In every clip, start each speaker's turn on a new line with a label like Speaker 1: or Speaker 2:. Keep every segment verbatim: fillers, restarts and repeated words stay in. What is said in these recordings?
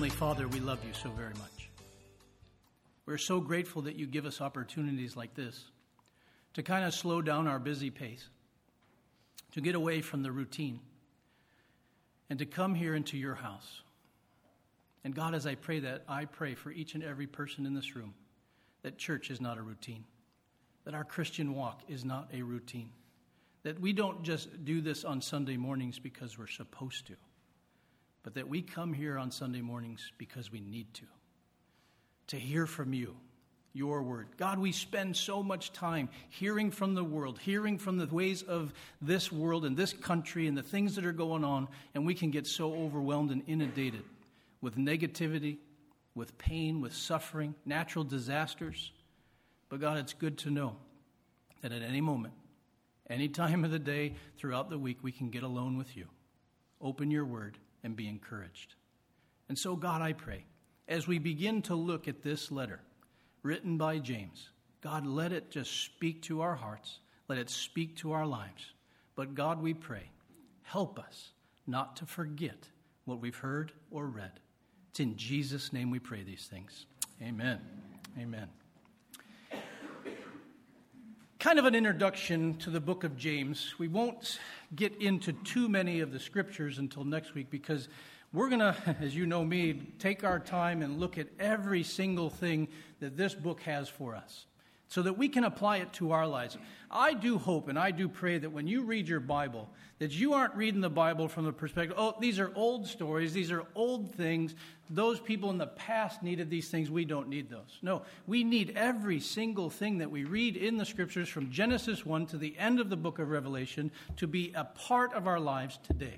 Speaker 1: Heavenly Father, we love you so very much. We're so grateful that you give us opportunities like this to kind of slow down our busy pace, to get away from the routine, and to come here into your house. And God, as I pray that, I pray for each and every person in this room that church is not a routine, that our Christian walk is not a routine, that we don't just do this on Sunday mornings because we're supposed to, but that we come here on Sunday mornings because we need to, to hear from you, your word. God, we spend so much time hearing from the world, hearing from the ways of this world and this country and the things that are going on, and we can get so overwhelmed and inundated with negativity, with pain, with suffering, natural disasters. But God, it's good to know that at any moment, any time of the day, throughout the week, we can get alone with you, open your word, and be encouraged. And so, God, I pray, as we begin to look at this letter written by James, God, let it just speak to our hearts. Let it speak to our lives. But God, we pray, help us not to forget what we've heard or read. It's in Jesus' name we pray these things. Amen. Amen. Kind of an introduction to the book of James. We won't get into too many of the scriptures until next week because we're going to, as you know me, take our time and look at every single thing that this book has for us so that we can apply it to our lives. I do hope and I do pray that when you read your Bible, that you aren't reading the Bible from the perspective, oh, these are old stories, these are old things. Those people in the past needed these things. We don't need those. No, we need every single thing that we read in the scriptures from Genesis one to the end of the book of Revelation to be a part of our lives today.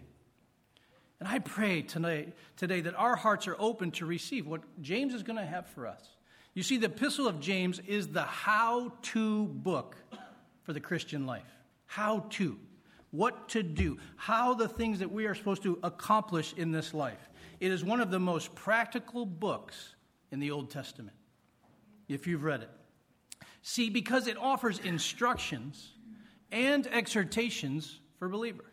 Speaker 1: And I pray tonight, today that our hearts are open to receive what James is going to have for us. You see, the Epistle of James is the how-to book for the Christian life. How to. What to do. How the things that we are supposed to accomplish in this life. It is one of the most practical books in the Old Testament, if you've read it. See, because it offers instructions and exhortations for believers.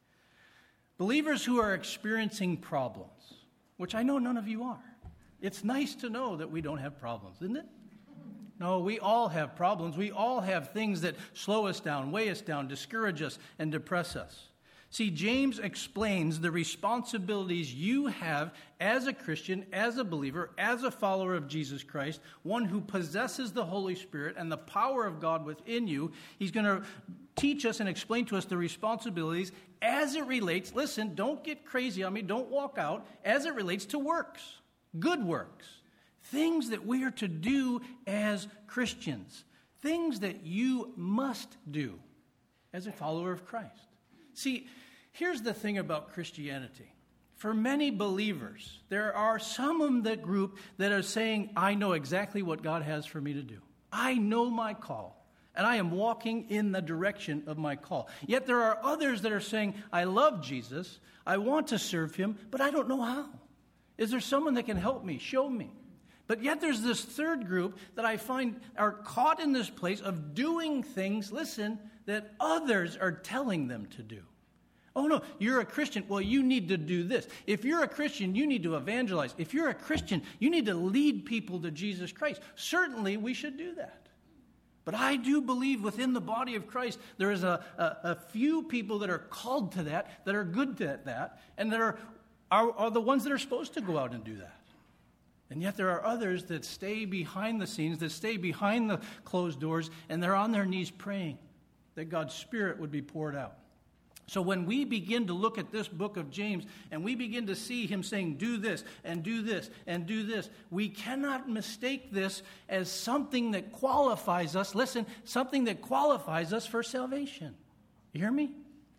Speaker 1: Believers who are experiencing problems, which I know none of you are. It's nice to know that we don't have problems, isn't it? No, we all have problems. We all have things that slow us down, weigh us down, discourage us, and depress us. See, James explains the responsibilities you have as a Christian, as a believer, as a follower of Jesus Christ, one who possesses the Holy Spirit and the power of God within you. He's going to teach us and explain to us the responsibilities as it relates, listen, don't get crazy on me, don't walk out, as it relates to works, good works, things that we are to do as Christians, things that you must do as a follower of Christ. See, here's the thing about Christianity. For many believers, there are some of the group that are saying, I know exactly what God has for me to do. I know my call. And I am walking in the direction of my call. Yet there are others that are saying, I love Jesus, I want to serve him, but I don't know how. Is there someone that can help me, show me? But yet there's this third group that I find are caught in this place of doing things, listen, that others are telling them to do. Oh no, you're a Christian, well you need to do this. If you're a Christian, you need to evangelize. If you're a Christian, you need to lead people to Jesus Christ. Certainly we should do that. But I do believe within the body of Christ, there is a, a, a few people that are called to that, that are good at that, and that are, are, are the ones that are supposed to go out and do that. And yet there are others that stay behind the scenes, that stay behind the closed doors, and they're on their knees praying that God's Spirit would be poured out. So when we begin to look at this book of James and we begin to see him saying, do this and do this and do this, we cannot mistake this as something that qualifies us, listen, something that qualifies us for salvation. You hear me?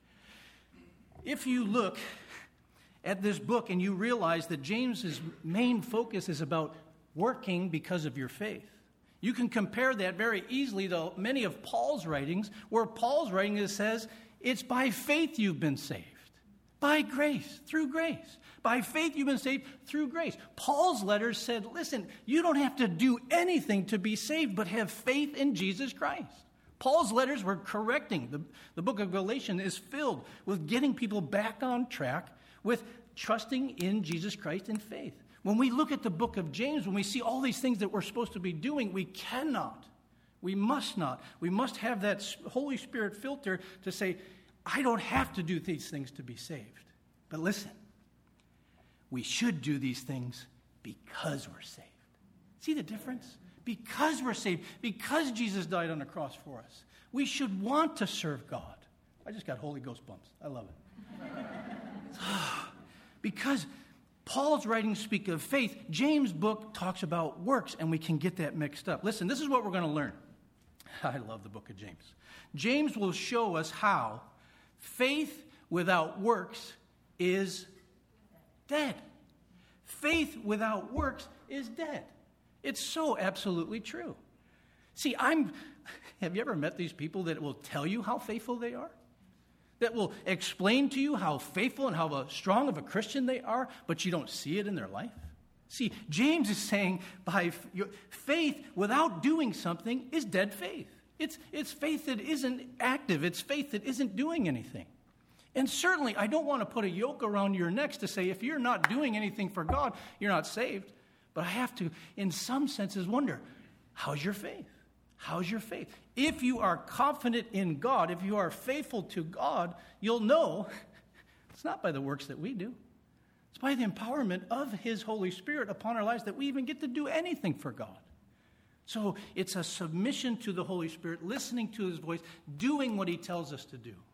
Speaker 1: If you look at this book and you realize that James's main focus is about working because of your faith, you can compare that very easily to many of Paul's writings, where Paul's writing is, says, it's by faith you've been saved. By grace, through grace. By faith you've been saved through grace. Paul's letters said, listen, you don't have to do anything to be saved, but have faith in Jesus Christ. Paul's letters were correcting. The, the book of Galatians is filled with getting people back on track with trusting in Jesus Christ in faith. When we look at the book of James, when we see all these things that we're supposed to be doing, we cannot, we must not, we must have that Holy Spirit filter to say, I don't have to do these things to be saved. But listen, we should do these things because we're saved. See the difference? Because we're saved, because Jesus died on the cross for us, we should want to serve God. I just got Holy Ghost bumps. I love it. Because Paul's writings speak of faith. James' book talks about works, and we can get that mixed up. Listen, this is what we're going to learn. I love the book of James. James will show us how faith without works is dead. Faith without works is dead. It's so absolutely true. See, I'm, have you ever met these people that will tell you how faithful they are? That will explain to you how faithful and how strong of a Christian they are, but you don't see it in their life? See, James is saying by faith without doing something is dead faith. It's, it's faith that isn't active. It's faith that isn't doing anything. And certainly, I don't want to put a yoke around your necks to say if you're not doing anything for God, you're not saved. But I have to, in some senses, wonder, how's your faith? How's your faith? If you are confident in God, if you are faithful to God, you'll know it's not by the works that we do. It's by the empowerment of His Holy Spirit upon our lives that we even get to do anything for God. So it's a submission to the Holy Spirit, listening to His voice, doing what He tells us to do.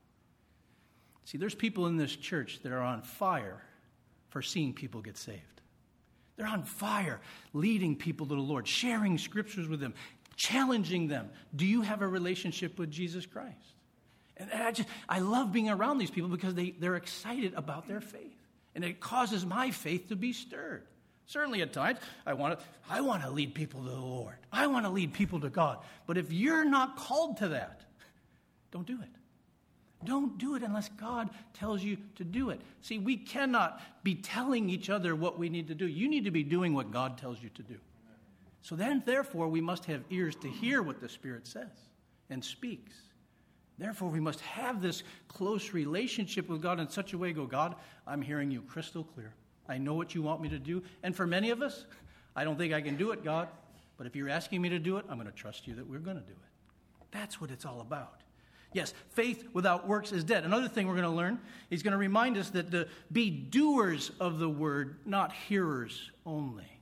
Speaker 1: See, there's people in this church that are on fire for seeing people get saved. They're on fire, leading people to the Lord, sharing scriptures with them, challenging them. Do you have a relationship with Jesus Christ? And I just, I love being around these people because they, they're excited about their faith. And it causes my faith to be stirred. Certainly at times, I want to, I want to lead people to the Lord. I want to lead people to God. But if you're not called to that, don't do it. Don't do it unless God tells you to do it. See, we cannot be telling each other what we need to do. You need to be doing what God tells you to do. So then, therefore, we must have ears to hear what the Spirit says and speaks. Therefore, we must have this close relationship with God in such a way, go, God, I'm hearing you crystal clear. I know what you want me to do. And for many of us, I don't think I can do it, God. But if you're asking me to do it, I'm going to trust you that we're going to do it. That's what it's all about. Yes, faith without works is dead. Another thing we're going to learn, he's going to remind us that to be doers of the word, not hearers only.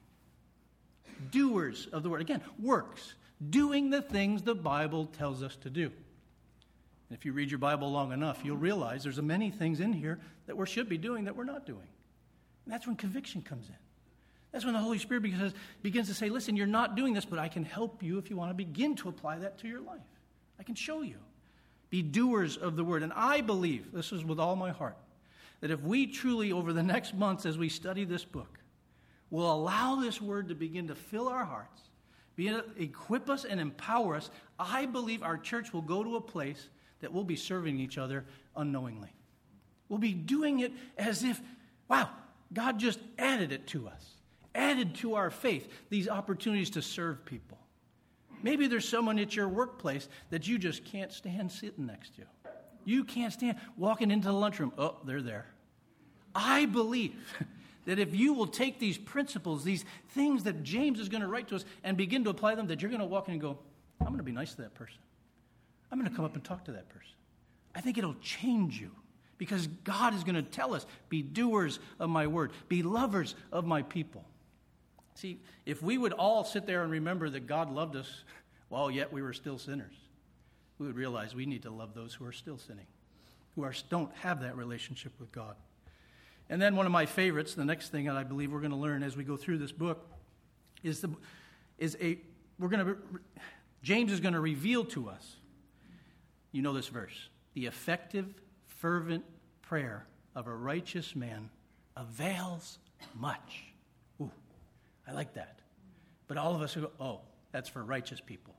Speaker 1: Doers of the word. Again, works. Doing the things the Bible tells us to do. And if you read your Bible long enough, you'll realize there's many things in here that we should be doing that we're not doing. And that's when conviction comes in. That's when the Holy Spirit begins, begins to say, listen, you're not doing this, but I can help you if you want to begin to apply that to your life. I can show you. Be doers of the word. And I believe, this is with all my heart, that if we truly, over the next months as we study this book, will allow this word to begin to fill our hearts, begin to equip us and empower us, I believe our church will go to a place that we'll be serving each other unknowingly. We'll be doing it as if, wow, God just added it to us, added to our faith, these opportunities to serve people. Maybe there's someone at your workplace that you just can't stand sitting next to. You can't stand walking into the lunchroom. Oh, they're there. I believe that if you will take these principles, these things that James is going to write to us, and begin to apply them, that you're going to walk in and go, I'm going to be nice to that person. I'm going to come up and talk to that person. I think it'll change you because God is going to tell us, be doers of my word, be lovers of my people. See, if we would all sit there and remember that God loved us while yet we were still sinners, we would realize we need to love those who are still sinning, who are, don't have that relationship with God. And then one of my favorites, the next thing that I believe we're going to learn as we go through this book, is the is a we're going to James is going to reveal to us. You know this verse: the effective, fervent prayer of a righteous man avails much. Ooh. I like that. But all of us who go, oh, that's for righteous people.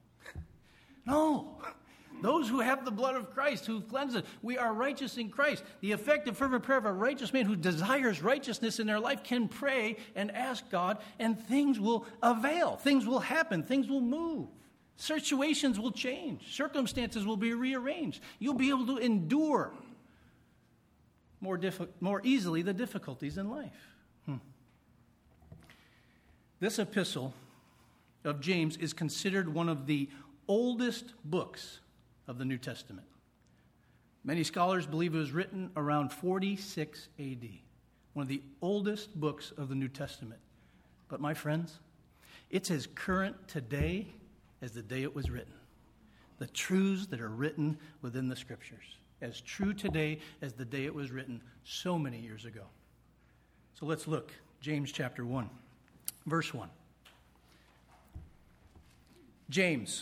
Speaker 1: No. Those who have the blood of Christ, who've cleansed us, we are righteous in Christ. The effective, fervent prayer of a righteous man who desires righteousness in their life can pray and ask God, and things will avail. Things will happen. Things will move. Situations will change. Circumstances will be rearranged. You'll be able to endure more, diffi- more easily the difficulties in life. Hmm. This epistle of James is considered one of the oldest books of the New Testament. Many scholars believe it was written around forty-six A D, one of the oldest books of the New Testament. But my friends, it's as current today as the day it was written. The truths that are written within the Scriptures, as true today as the day it was written so many years ago. So let's look, James chapter one, verse one. James,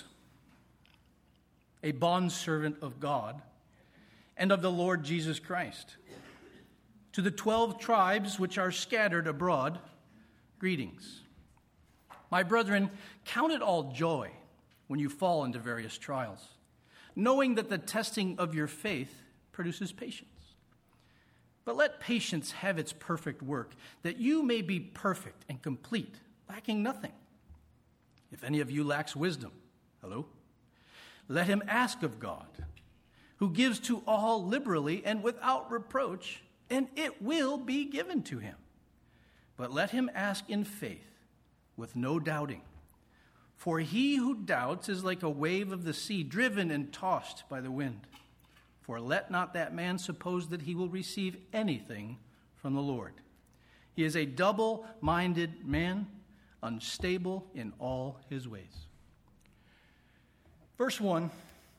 Speaker 1: a bondservant of God and of the Lord Jesus Christ, to the twelve tribes which are scattered abroad, greetings. My brethren, count it all joy when you fall into various trials, knowing that the testing of your faith produces patience. But let patience have its perfect work, that you may be perfect and complete, lacking nothing. If any of you lacks wisdom, hello, let him ask of God, who gives to all liberally and without reproach, and it will be given to him. But let him ask in faith, with no doubting. For he who doubts is like a wave of the sea, driven and tossed by the wind. For let not that man suppose that he will receive anything from the Lord. He is a double-minded man, unstable in all his ways. Verse one,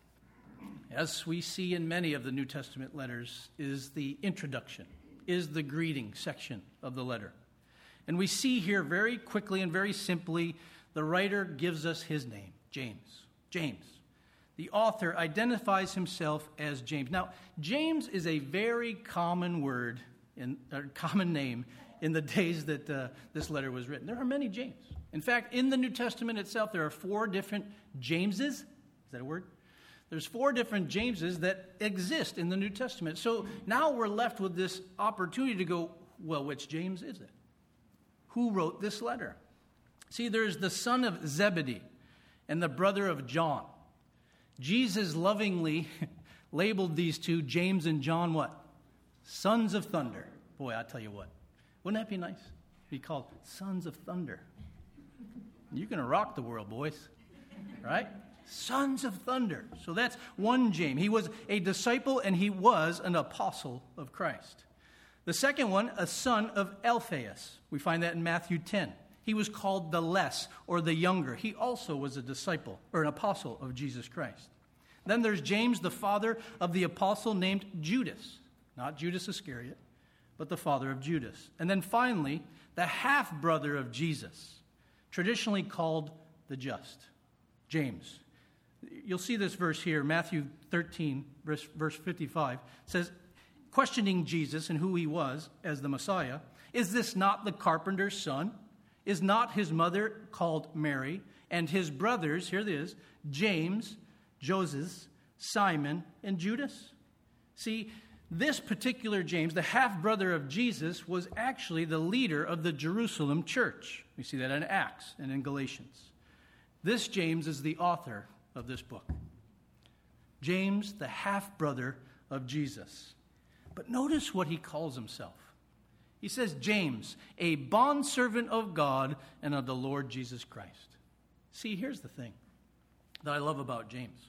Speaker 1: as we see in many of the New Testament letters, is the introduction, is the greeting section of the letter. And we see here very quickly and very simply, the writer gives us his name, James. James. The author identifies himself as James. Now, James is a very common word, in, a common name in the days that uh, this letter was written. There are many James. In fact, in the New Testament itself, there are four different Jameses. Is that a word? There's four different Jameses that exist in the New Testament. So now we're left with this opportunity to go, well, which James is it? Who wrote this letter? See, there's the son of Zebedee and the brother of John. Jesus lovingly labeled these two, James and John, what? Sons of thunder. Boy, I'll tell you what. Wouldn't that be nice? Be called sons of thunder. You're going to rock the world, boys. Right? Sons of thunder. So that's one James. He was a disciple and he was an apostle of Christ. The second one, a son of Alphaeus. We find that in Matthew ten. He was called the less, or the younger. He also was a disciple, or an apostle of Jesus Christ. Then there's James, the father of the apostle named Judas. Not Judas Iscariot, but the father of Judas. And then finally, the half-brother of Jesus, traditionally called the just, James. You'll see this verse here, Matthew thirteen, verse, verse fifty-five, says, questioning Jesus and who he was as the Messiah, is this not the carpenter's son? Is not his mother called Mary, and his brothers, here it is, James, Joseph, Simon, and Judas? See, this particular James, the half-brother of Jesus, was actually the leader of the Jerusalem church. We see that in Acts and in Galatians. This James is the author of this book. James, the half-brother of Jesus. But notice what he calls himself. He says, James, a bondservant of God and of the Lord Jesus Christ. See, here's the thing that I love about James.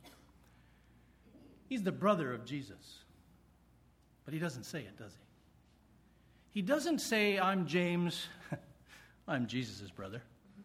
Speaker 1: He's the brother of Jesus. But he doesn't say it, does he? He doesn't say, I'm James, I'm Jesus' brother.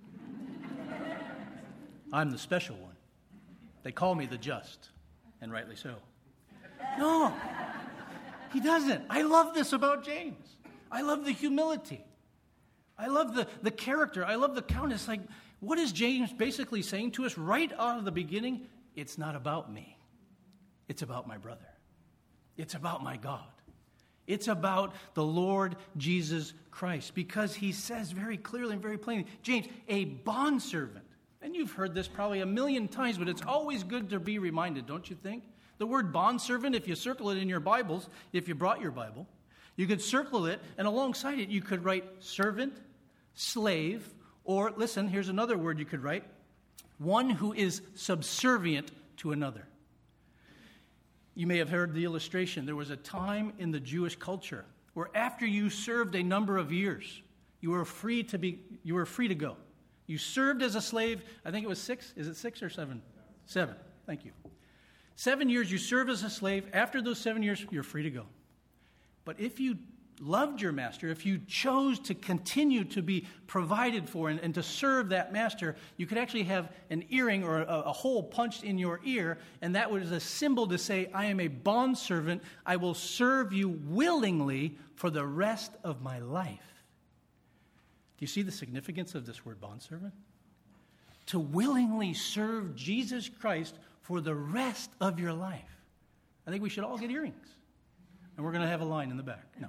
Speaker 1: I'm the special one. They call me the just, and rightly so. No, he doesn't. I love this about James. I love the humility. I love the, the character. I love the countess. Like, what is James basically saying to us right out of the beginning? It's not about me. It's about my brother. It's about my God. It's about the Lord Jesus Christ. Because he says very clearly and very plainly, James, a bondservant. And you've heard this probably a million times, but it's always good to be reminded, don't you think? The word bondservant, if you circle it in your Bibles, if you brought your Bible, you could circle it, and alongside it, you could write servant, slave, or, listen, here's another word you could write, one who is subservient to another. You may have heard the illustration. There was a time in the Jewish culture where after you served a number of years, you were free to be, you were free to go. You served as a slave, I think it was six. Is it six or seven? Seven. Thank you. Seven years you serve as a slave. After those seven years, you're free to go. But if you loved your master, if you chose to continue to be provided for and, and to serve that master, you could actually have an earring or a, a hole punched in your ear, and that was a symbol to say, I am a bondservant. I will serve you willingly for the rest of my life. Do you see the significance of this word bondservant? To willingly serve Jesus Christ for the rest of your life. I think we should all get earrings. And we're going to have a line in the back. No.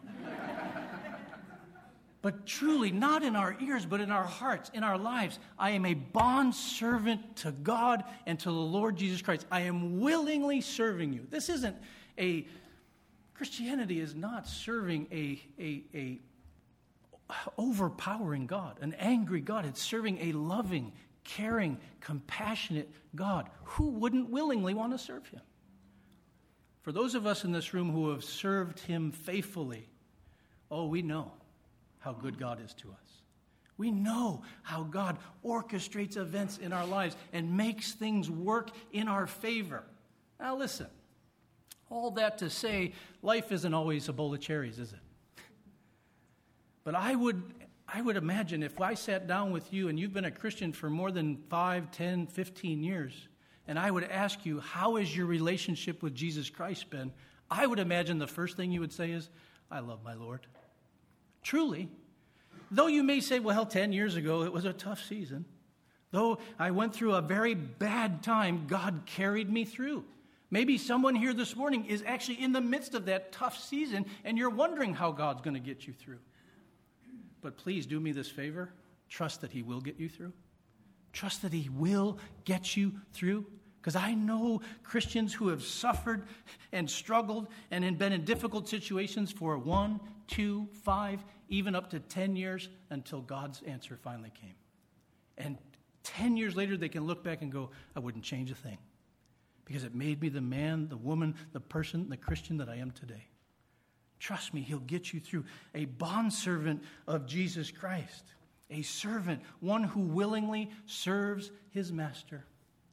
Speaker 1: But truly, not in our ears, but in our hearts, in our lives, I am a bondservant to God and to the Lord Jesus Christ. I am willingly serving you. This isn't a, Christianity is not serving a, a, a overpowering God, an angry God. It's serving a loving, caring, compassionate God. Who wouldn't willingly want to serve him? For those of us in this room who have served him faithfully, oh, we know how good God is to us. We know how God orchestrates events in our lives and makes things work in our favor. Now listen, all that to say, life isn't always a bowl of cherries, is it? But I would, I would imagine if I sat down with you and you've been a Christian for more than five, ten, fifteen years, and I would ask you, how has your relationship with Jesus Christ been? I would imagine the first thing you would say is, I love my Lord. Truly. Though you may say, well, ten years ago, it was a tough season. Though I went through a very bad time, God carried me through. Maybe someone here this morning is actually in the midst of that tough season, and you're wondering how God's going to get you through. But please do me this favor. Trust that he will get you through. Trust that he will get you through. Because I know Christians who have suffered and struggled and been in difficult situations for one, two, five, even up to ten years until God's answer finally came. And ten years later, they can look back and go, I wouldn't change a thing. Because it made me the man, the woman, the person, the Christian that I am today. Trust me, he'll get you through. A bondservant of Jesus Christ. A servant, one who willingly serves his master.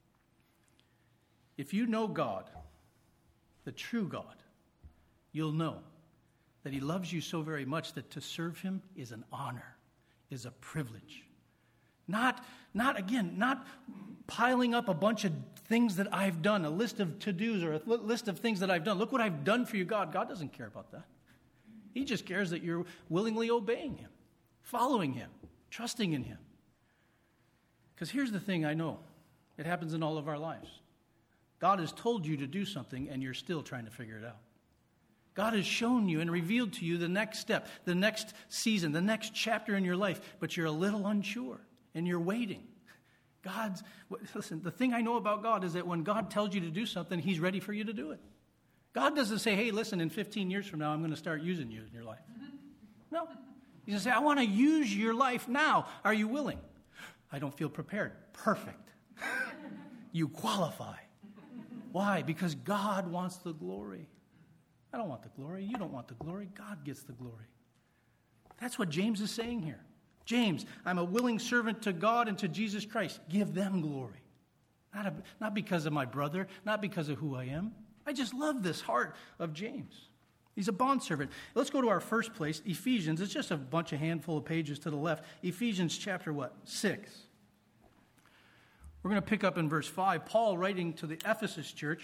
Speaker 1: If you know God, the true God, you'll know that he loves you so very much that to serve him is an honor, is a privilege. Not, not again, not piling up a bunch of things that I've done, a list of to-dos or a list of things that I've done. Look what I've done for you, God. God doesn't care about that. He just cares that you're willingly obeying him, following him, trusting in him. Because here's the thing I know. It happens in all of our lives. God has told you to do something, and you're still trying to figure it out. God has shown you and revealed to you the next step, the next season, the next chapter in your life, but you're a little unsure, and you're waiting. God's, listen, the thing I know about God is that when God tells you to do something, he's ready for you to do it. God doesn't say, hey, listen, in fifteen years from now, I'm going to start using you in your life. No. He's going to say, I want to use your life now. Are you willing? I don't feel prepared. Perfect. You qualify. Why? Because God wants the glory. I don't want the glory. You don't want the glory. God gets the glory. That's what James is saying here. James, I'm a willing servant to God and to Jesus Christ. Give them glory. Not, a, not because of my brother, not because of who I am. I just love this heart of James. He's a bondservant. Let's go to our first place, Ephesians. It's just a bunch of handful of pages to the left. Ephesians chapter what? Six. We're going to pick up in verse five. Paul, writing to the Ephesus church,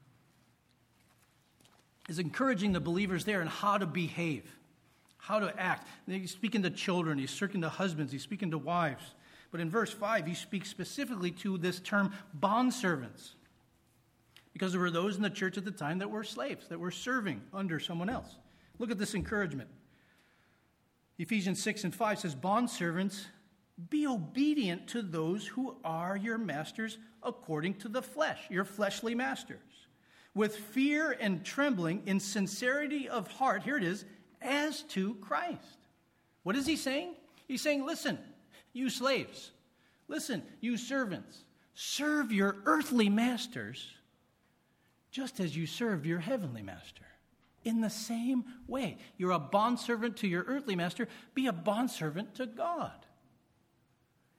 Speaker 1: is encouraging the believers there in how to behave, how to act. He's speaking to children. He's speaking to husbands. He's speaking to wives. But in verse five, he speaks specifically to this term bondservants. Because there were those in the church at the time that were slaves, that were serving under someone else. Look at this encouragement. Ephesians six and five says, bondservants, be obedient to those who are your masters according to the flesh, your fleshly masters, with fear and trembling in sincerity of heart, here it is, as to Christ. What is he saying? He's saying, listen, you slaves, listen, you servants, serve your earthly masters just as you served your heavenly master. In the same way, you're a bondservant to your earthly master, be a bondservant to God.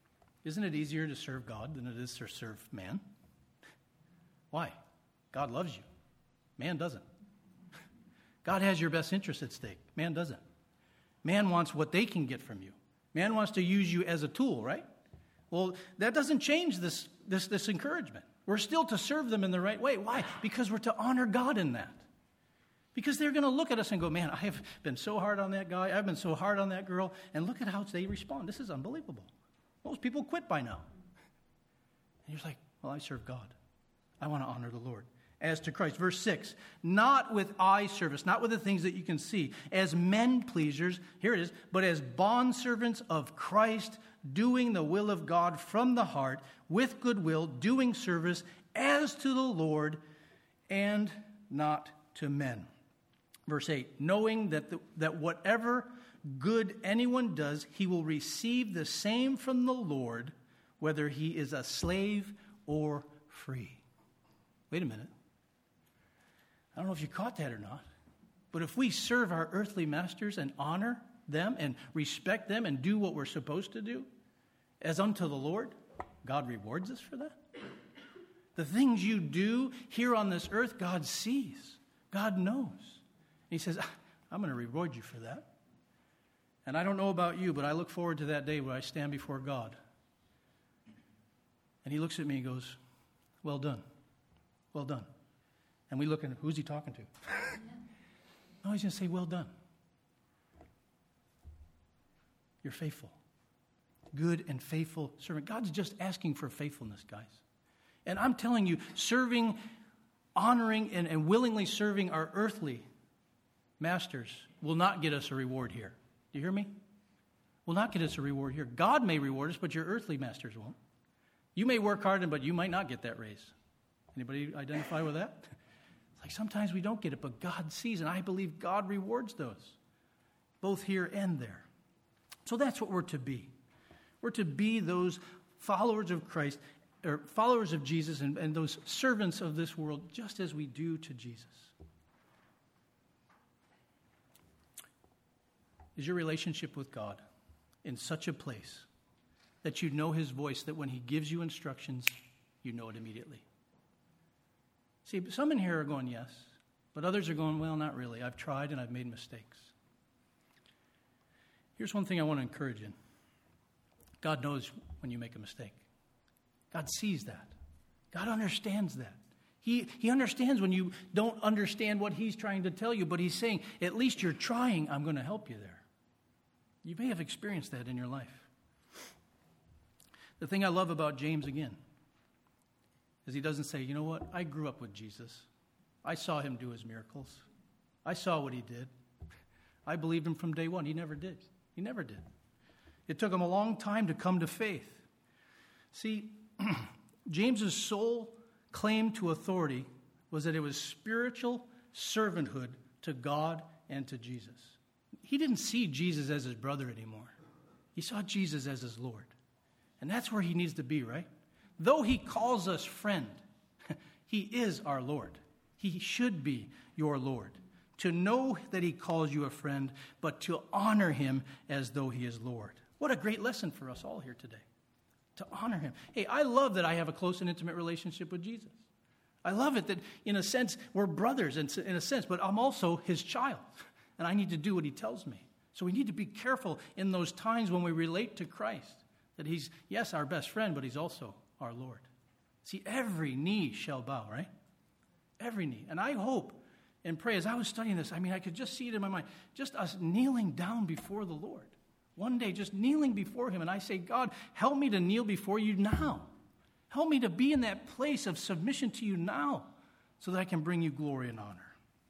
Speaker 1: Isn't it easier to serve God than it is to serve man? Why? God loves you. Man doesn't. God has your best interest at stake. Man doesn't. Man wants what they can get from you. Man wants to use you as a tool, right? Well, that doesn't change this, this, this encouragement. We're still to serve them in the right way. Why? Because we're to honor God in that. Because they're going to look at us and go, man, I have been so hard on that guy. I've been so hard on that girl. And look at how they respond. This is unbelievable. Most people quit by now. And you're like, well, I serve God. I want to honor the Lord. As to Christ. Verse six, not with eye service, not with the things that you can see, as men pleasers, here it is, but as bondservants of Christ, doing the will of God from the heart, with goodwill, doing service as to the Lord and not to men. Verse eight, knowing that, the, that whatever good anyone does, he will receive the same from the Lord, whether he is a slave or free. Wait a minute. I don't know if you caught that or not, but if we serve our earthly masters and honor them and respect them and do what we're supposed to do as unto the Lord, God rewards us for that. The things you do here on this earth, God sees. God knows. He says, I'm going to reward you for that. And I don't know about you, but I look forward to that day where I stand before God. And he looks at me and goes, well done. Well done. And we look at him, who's he talking to? No, he's going to say, well done. You're faithful. Good and faithful servant. God's just asking for faithfulness, guys. And I'm telling you, serving, honoring, and, and willingly serving our earthly masters will not get us a reward here. Do you hear me? Will not get us a reward here. God may reward us, but your earthly masters won't. You may work hard, but you might not get that raise. Anybody identify with that? It's like sometimes we don't get it, but God sees, and I believe God rewards those, both here and there. So that's what we're to be. We're to be those followers of Christ, or followers of Jesus, and, and those servants of this world, just as we do to Jesus. Is your relationship with God in such a place that you know his voice, that when he gives you instructions, you know it immediately? See, some in here are going, yes, but others are going, well, not really. I've tried and I've made mistakes. Here's one thing I want to encourage you. God knows when you make a mistake. God sees that. God understands that. He, he understands when you don't understand what he's trying to tell you, but he's saying, at least you're trying, I'm going to help you there. You may have experienced that in your life. The thing I love about James, again, is he doesn't say, you know what, I grew up with Jesus. I saw him do his miracles. I saw what he did. I believed him from day one. He never did. He never did. It took him a long time to come to faith. See, James's sole claim to authority was that it was spiritual servanthood to God and to Jesus. He didn't see Jesus as his brother anymore. He saw Jesus as his Lord. And that's where he needs to be, right? Though he calls us friend, he is our Lord. He should be your Lord. To know that he calls you a friend, but to honor him as though he is Lord. What a great lesson for us all here today. To honor him. Hey, I love that I have a close and intimate relationship with Jesus. I love it that, in a sense, we're brothers in, in a sense, but I'm also his child. And I need to do what he tells me. So we need to be careful in those times when we relate to Christ. That he's, yes, our best friend, but he's also our Lord. See, every knee shall bow, right? Every knee. And I hope and pray, as I was studying this, I mean, I could just see it in my mind, just us kneeling down before the Lord. One day, just kneeling before him, and I say, God, help me to kneel before you now. Help me to be in that place of submission to you now, so that I can bring you glory and honor.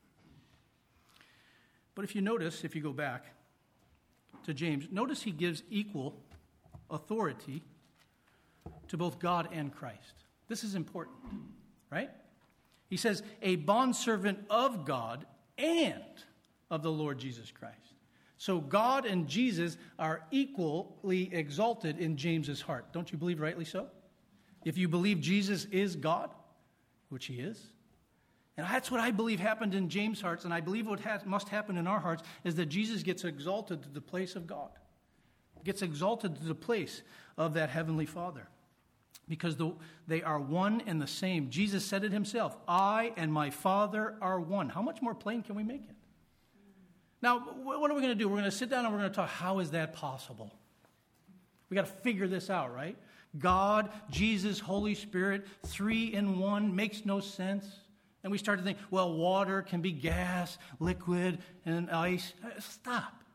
Speaker 1: But if you notice, if you go back to James, notice he gives equal authority to both God and Christ. This is important, right? He says, a bondservant of God and of the Lord Jesus Christ. So God and Jesus are equally exalted in James's heart. Don't you believe rightly so? If you believe Jesus is God, which he is, and that's what I believe happened in James' hearts, and I believe what has, must happen in our hearts is that Jesus gets exalted to the place of God. gets exalted to the place of that heavenly Father. Because the, they are one and the same. Jesus said it himself, I and my Father are one. How much more plain can we make it? Now, what are we going to do? We're going to sit down and we're going to talk, how is that possible? We got to figure this out, right? God, Jesus, Holy Spirit, three in one, makes no sense. And we start to think, well, water can be gas, liquid, and ice. Stop.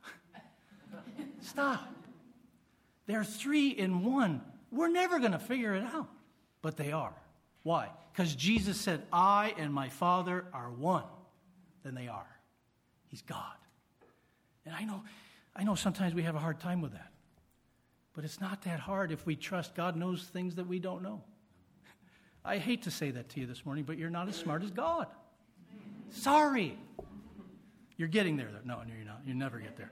Speaker 1: Stop. They're three in one. We're never going to figure it out. But they are. Why? Because Jesus said, I and my Father are one. Then they are. He's God. And I know, I know sometimes we have a hard time with that. But it's not that hard if we trust God knows things that we don't know. I hate to say that to you this morning, but you're not as smart as God. Sorry. You're getting there. No, no, you're not. You never get there.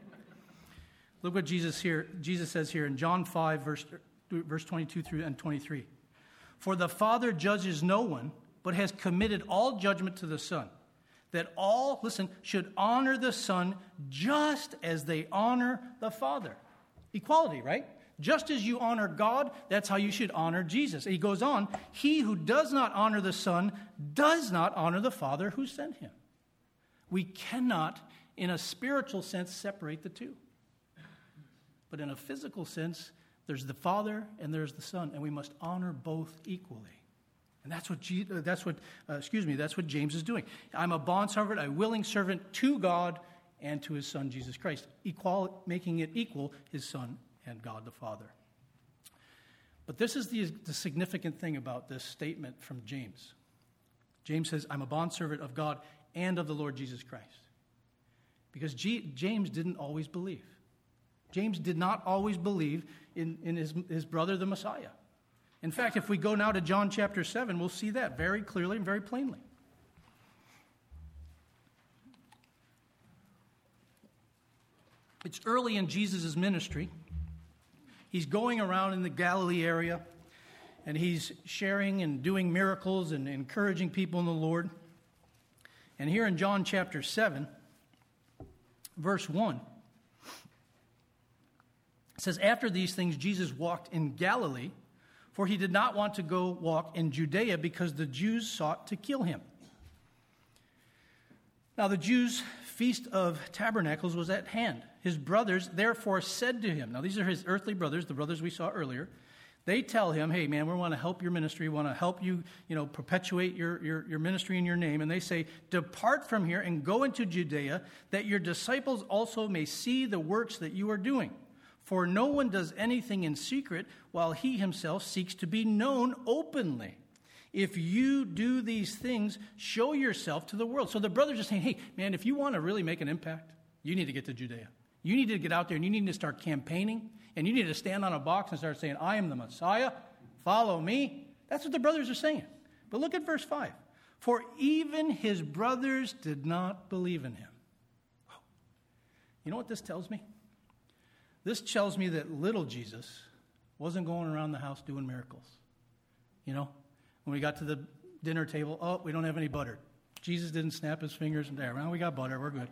Speaker 1: Look what Jesus here. Jesus says here in John five, verse, verse twenty-two through and twenty-three. For the Father judges no one, but has committed all judgment to the Son, that all, listen, should honor the Son just as they honor the Father. Equality, right? Just as you honor God, that's how you should honor Jesus. He goes on, he who does not honor the Son does not honor the Father who sent him. We cannot, in a spiritual sense, separate the two. But in a physical sense, there's the Father and there's the Son, and we must honor both equally. And that's what, G- that's what uh, excuse me, that's what James is doing. I'm a bondservant, a willing servant to God and to his Son, Jesus Christ, equal, making it equal, his Son and God the Father. But this is the, the significant thing about this statement from James. James says, I'm a bondservant of God and of the Lord Jesus Christ. Because G- James didn't always believe. James did not always believe in, in his, his brother, the Messiah. In fact, if we go now to John chapter seven, we'll see that very clearly and very plainly. It's early in Jesus' ministry. He's going around in the Galilee area, and he's sharing and doing miracles and encouraging people in the Lord. And here in John chapter seven, verse one, it says, after these things, Jesus walked in Galilee, for he did not want to go walk in Judea because the Jews sought to kill him. Now the Jews' feast of tabernacles was at hand. His brothers therefore said to him, now these are his earthly brothers, the brothers we saw earlier. They tell him, hey man, we want to help your ministry, we want to help you, you know, perpetuate your, your, your ministry in your name. And they say, depart from here and go into Judea, that your disciples also may see the works that you are doing. For no one does anything in secret while he himself seeks to be known openly. If you do these things, show yourself to the world. So the brothers are saying, hey, man, if you want to really make an impact, you need to get to Judea. You need to get out there and you need to start campaigning. And you need to stand on a box and start saying, I am the Messiah. Follow me. That's what the brothers are saying. But look at verse five. For even his brothers did not believe in him. You know what this tells me? This tells me that little Jesus wasn't going around the house doing miracles. You know, when we got to the dinner table, oh, we don't have any butter. Jesus didn't snap his fingers and there, well, we got butter, we're good.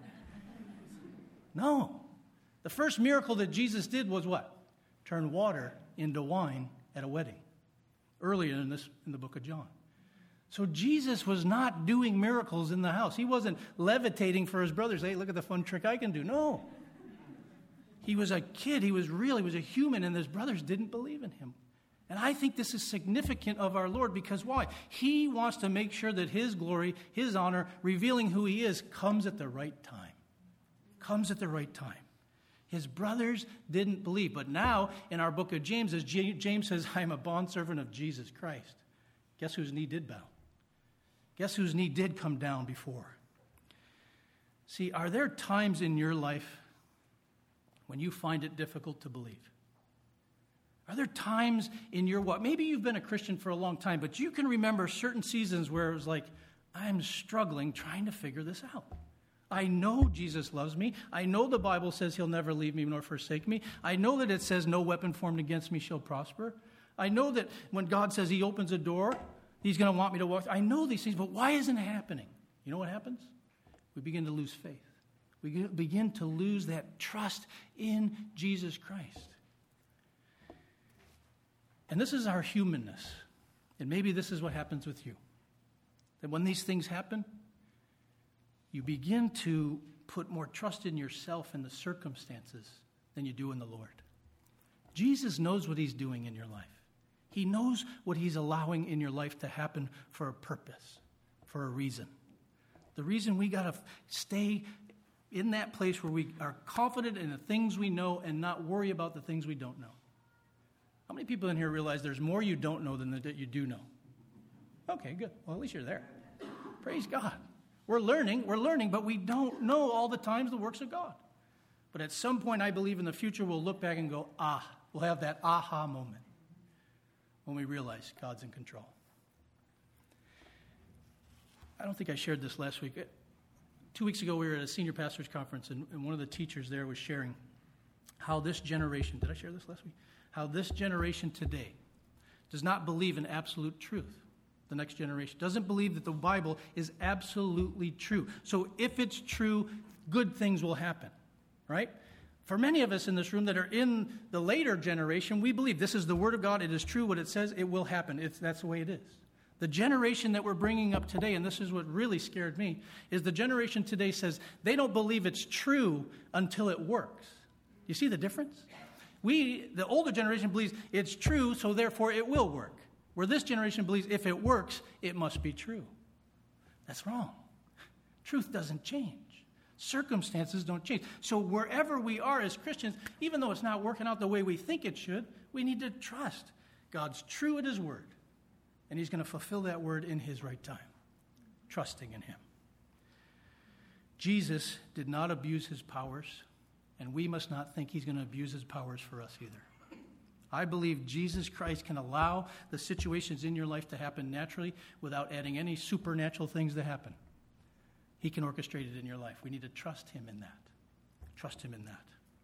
Speaker 1: No. The first miracle that Jesus did was what? Turn water into wine at a wedding. Earlier in this in the book of John. So Jesus was not doing miracles in the house. He wasn't levitating for his brothers. Hey, look at the fun trick I can do. No. He was a kid. He was real. He was a human, and his brothers didn't believe in him. And I think this is significant of our Lord because why? He wants to make sure that his glory, his honor, revealing who he is, comes at the right time. Comes at the right time. His brothers didn't believe. But now, in our book of James, as James says, I'm a bondservant of Jesus Christ. Guess whose knee did bow? Guess whose knee did come down before? See, are there times in your life when you find it difficult to believe? Are there times in your walk, maybe you've been a Christian for a long time, but you can remember certain seasons where it was like, I'm struggling trying to figure this out. I know Jesus loves me. I know the Bible says he'll never leave me nor forsake me. I know that it says no weapon formed against me shall prosper. I know that when God says he opens a door, he's going to want me to walk. I know these things, but why isn't it happening? You know what happens? We begin to lose faith. We begin to lose that trust in Jesus Christ. And this is our humanness. And maybe this is what happens with you. That when these things happen, you begin to put more trust in yourself and the circumstances than you do in the Lord. Jesus knows what he's doing in your life. He knows what he's allowing in your life to happen for a purpose, for a reason. The reason we got to stay in that place where we are confident in the things we know and not worry about the things we don't know. How many people in here realize there's more you don't know than that you do know? Okay, good. Well, at least you're there. Praise God. We're learning, we're learning, but we don't know all the times the works of God. But at some point, I believe in the future, we'll look back and go, ah, we'll have that aha moment when we realize God's in control. I don't think I shared this last week. Two weeks ago, we were at a senior pastors conference, and, and one of the teachers there was sharing how this generation, did I share this last week? How this generation today does not believe in absolute truth. The next generation doesn't believe that the Bible is absolutely true. So if it's true, good things will happen, right? For many of us in this room that are in the later generation, we believe this is the Word of God. It is true. What it says, it will happen. It's, that's the way it is. The generation that we're bringing up today, and this is what really scared me, is the generation today says they don't believe it's true until it works. You see the difference? We, the older generation, believes it's true, so therefore it will work. Where this generation believes if it works, it must be true. That's wrong. Truth doesn't change. Circumstances don't change. So wherever we are as Christians, even though it's not working out the way we think it should, we need to trust God's true at his word. And he's going to fulfill that word in his right time. Trusting in him. Jesus did not abuse his powers, and we must not think he's going to abuse his powers for us either. I believe Jesus Christ can allow the situations in your life to happen naturally without adding any supernatural things to happen. He can orchestrate it in your life. We need to trust him in that. Trust him in that.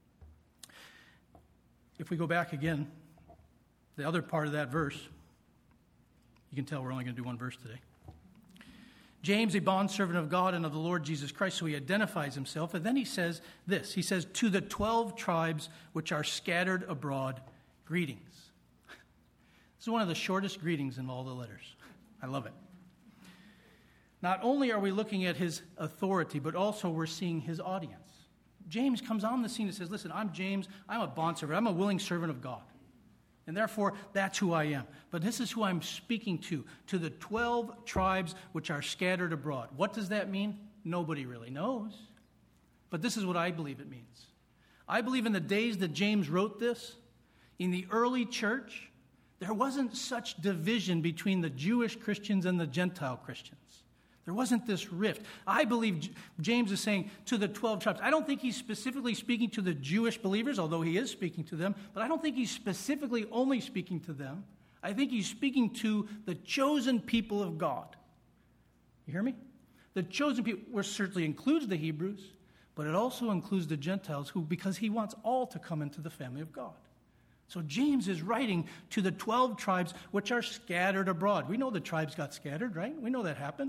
Speaker 1: If we go back again, the other part of that verse, you can tell we're only going to do one verse today. James, a bondservant of God and of the Lord Jesus Christ, so he identifies himself. And then he says this. He says, to the twelve tribes which are scattered abroad, greetings. This is one of the shortest greetings in all the letters. I love it. Not only are we looking at his authority, but also we're seeing his audience. James comes on the scene and says, listen, I'm James. I'm a bondservant. I'm a willing servant of God. And therefore, that's who I am. But this is who I'm speaking to, to the twelve tribes which are scattered abroad. What does that mean? Nobody really knows. But this is what I believe it means. I believe in the days that James wrote this, in the early church, there wasn't such division between the Jewish Christians and the Gentile Christians. There wasn't this rift. I believe James is saying to the twelve tribes. I don't think he's specifically speaking to the Jewish believers, although he is speaking to them, but I don't think he's specifically only speaking to them. I think he's speaking to the chosen people of God. You hear me? The chosen people, which certainly includes the Hebrews, but it also includes the Gentiles, who, because he wants all to come into the family of God. So James is writing to the twelve tribes which are scattered abroad. We know the tribes got scattered, right? We know that happened.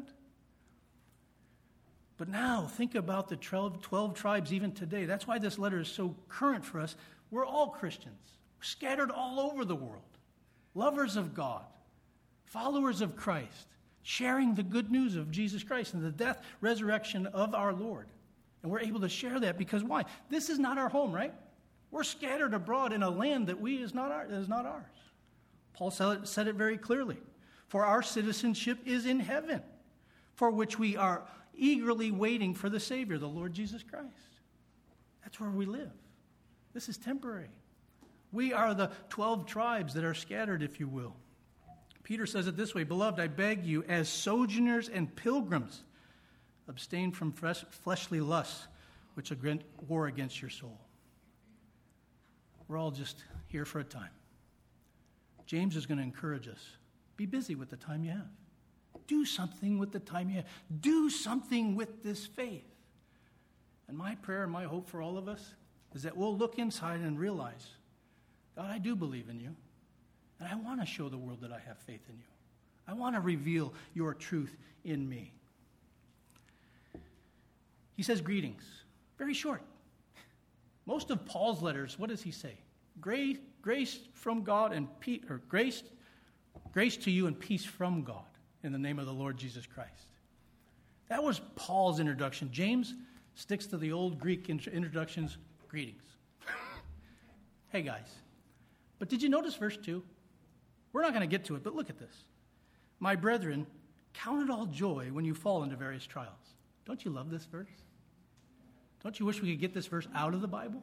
Speaker 1: But now, think about the twelve, twelve tribes even today. That's why this letter is so current for us. We're all Christians. We're scattered all over the world. Lovers of God. Followers of Christ. Sharing the good news of Jesus Christ and the death, resurrection of our Lord. And we're able to share that because why? This is not our home, right? We're scattered abroad in a land that we is not, our, is not ours. Paul said it, said it very clearly. For our citizenship is in heaven, for which we are eagerly waiting for the Savior, the Lord Jesus Christ. That's where we live. This is temporary. We are the twelve tribes that are scattered, if you will. Peter says it this way, beloved, I beg you, as sojourners and pilgrims, abstain from fresh, fleshly lusts, which war against your soul. We're all just here for a time. James is going to encourage us. Be busy with the time you have. Do something with the time you have. Do something with this faith. And my prayer and my hope for all of us is that we'll look inside and realize, God, I do believe in you. And I want to show the world that I have faith in you. I want to reveal your truth in me. He says greetings. Very short. Most of Paul's letters, what does he say? Grace, grace from God and peace, or grace, grace to you and peace from God in the name of the Lord Jesus Christ. That was Paul's introduction. James sticks to the old Greek introductions, greetings. Hey guys, but did you notice verse two? We're not going to get to it, but look at this. My brethren, count it all joy when you fall into various trials. Don't you love this verse? Don't you wish we could get this verse out of the Bible?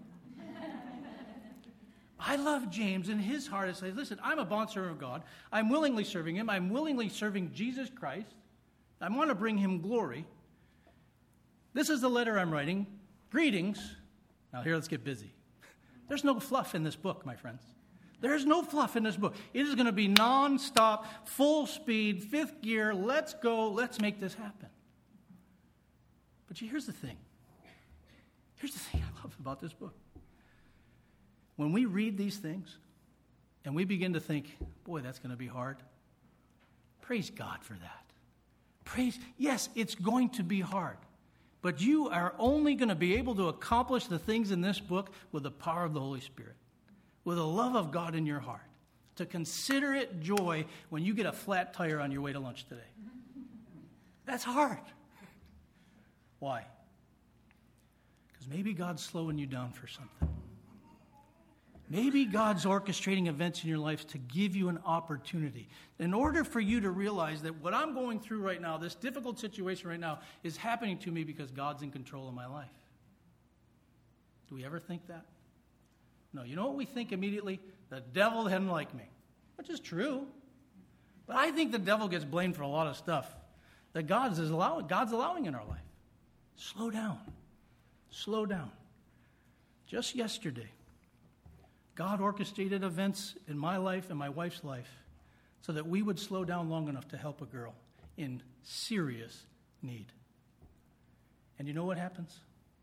Speaker 1: I love James in his heart. It says, listen, I'm a bondservant of God. I'm willingly serving him. I'm willingly serving Jesus Christ. I want to bring him glory. This is the letter I'm writing. Greetings. Now here, let's get busy. There's no fluff in this book, my friends. There's no fluff in this book. It is going to be nonstop, full speed, fifth gear. Let's go. Let's make this happen. But here's the thing. Here's the thing I love about this book. When we read these things and we begin to think, boy, that's going to be hard. Praise God for that. Praise, yes, it's going to be hard. But you are only going to be able to accomplish the things in this book with the power of the Holy Spirit, with the love of God in your heart. To consider it joy when you get a flat tire on your way to lunch today. That's hard. Why? Because maybe God's slowing you down for something. Maybe God's orchestrating events in your life to give you an opportunity. In order for you to realize that what I'm going through right now, this difficult situation right now, is happening to me because God's in control of my life. Do we ever think that? No. You know what we think immediately? The devil didn't like me, which is true. But I think the devil gets blamed for a lot of stuff that God's, is allowing, God's allowing in our life. Slow down. Slow down. Just yesterday, God orchestrated events in my life and my wife's life so that we would slow down long enough to help a girl in serious need. And you know what happens?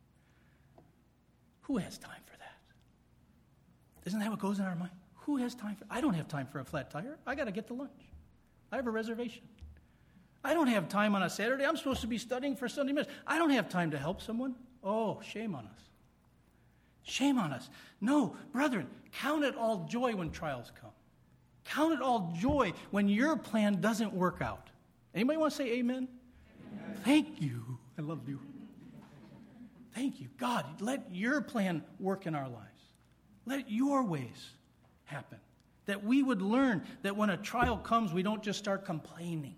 Speaker 1: Who has time for that? Isn't that what goes in our mind? Who has time for I don't have time for a flat tire. I got to get to lunch. I have a reservation. I don't have time on a Saturday. I'm supposed to be studying for Sunday minutes. I don't have time to help someone. Oh, shame on us. Shame on us. No, brethren, count it all joy when trials come. Count it all joy when your plan doesn't work out. Anybody want to say amen? Amen? Thank you. I love you. Thank you. God, let your plan work in our lives. Let your ways happen. That we would learn that when a trial comes, we don't just start complaining.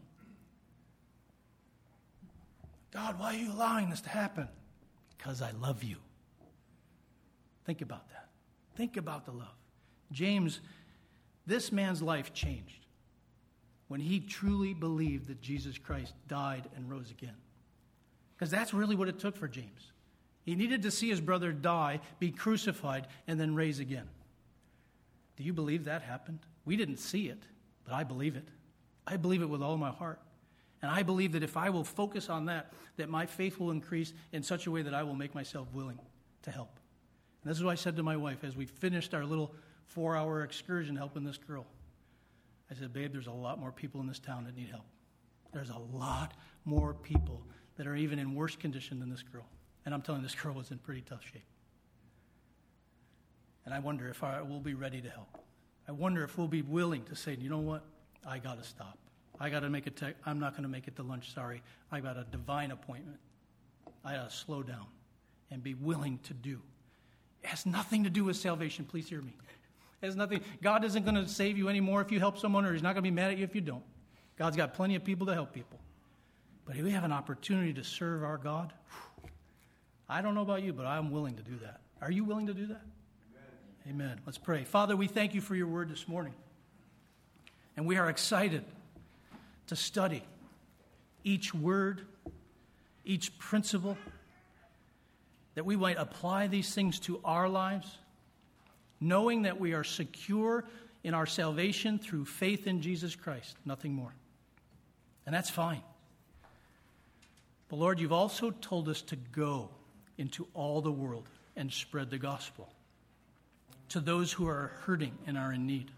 Speaker 1: God, why are you allowing this to happen? Because I love you. Think about that. Think about the love. James, this man's life changed when he truly believed that Jesus Christ died and rose again. Because that's really what it took for James. He needed to see his brother die, be crucified, and then raise again. Do you believe that happened? We didn't see it, but I believe it. I believe it with all my heart. And I believe that if I will focus on that, that my faith will increase in such a way that I will make myself willing to help. And this is what I said to my wife as we finished our little four-hour excursion helping this girl. I said, babe, there's a lot more people in this town that need help. There's a lot more people that are even in worse condition than this girl. And I'm telling you, this girl was in pretty tough shape. And I wonder if I will be ready to help. I wonder if we'll be willing to say, you know what? I got to stop. I got to make a tech. I'm not going to make it to lunch, sorry. I got a divine appointment. I got to slow down and be willing to do. It has nothing to do with salvation. Please hear me. It has nothing. God isn't going to save you anymore if you help someone, or he's not going to be mad at you if you don't. God's got plenty of people to help people. But if we have an opportunity to serve our God, I don't know about you, but I'm willing to do that. Are you willing to do that? Amen. Amen. Let's pray. Father, we thank you for your word this morning. And we are excited to study each word, each principle, that we might apply these things to our lives, knowing that we are secure in our salvation through faith in Jesus Christ, nothing more. And that's fine. But Lord, you've also told us to go into all the world and spread the gospel to those who are hurting and are in need.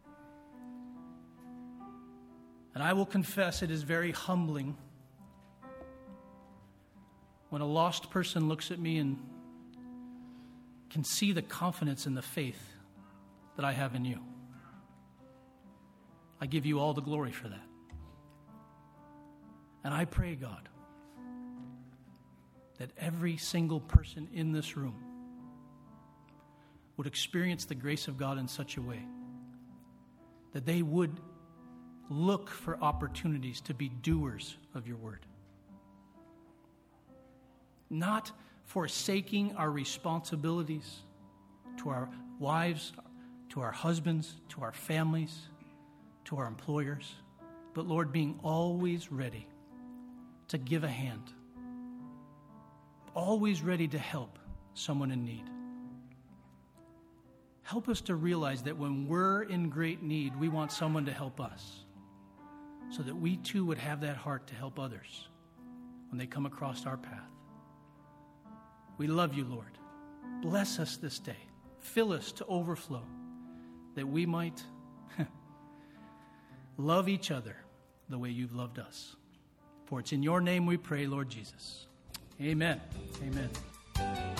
Speaker 1: And I will confess it is very humbling when a lost person looks at me and can see the confidence and the faith that I have in you. I give you all the glory for that. And I pray, God, that every single person in this room would experience the grace of God in such a way that they would look for opportunities to be doers of your word. Not forsaking our responsibilities to our wives, to our husbands, to our families, to our employers, but Lord, being always ready to give a hand, always ready to help someone in need. Help us to realize that when we're in great need, we want someone to help us, so that we too would have that heart to help others when they come across our path. We love you, Lord. Bless us this day. Fill us to overflow, that we might love each other the way you've loved us. For it's in your name we pray, Lord Jesus. Amen. Amen.